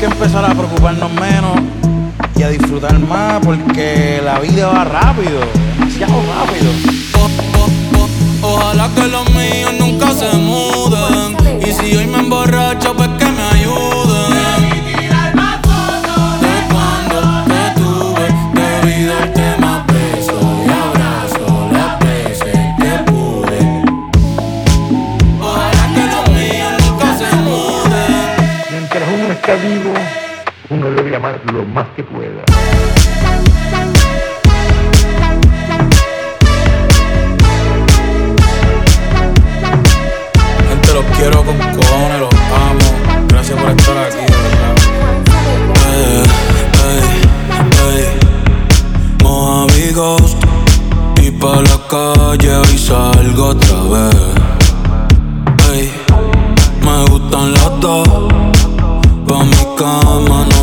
que empezar a preocuparnos menos y a disfrutar más porque la vida va rápido, demasiado rápido. Ojalá que los míos nunca se muden. Y si hoy me emborracho, pues que me ayuden. De cuando te tuve, debí darte más besos y abrazos las veces que pude. Ojalá que los míos nunca se muden. Mientras uno está vivo, uno debe amar lo más que pueda. Gente, los quiero con cojones, los amo. Gracias por estar aquí, de verdad. Mojave y pa' la calle hoy salgo otra vez. Me gustan las dos, pa' mi cama no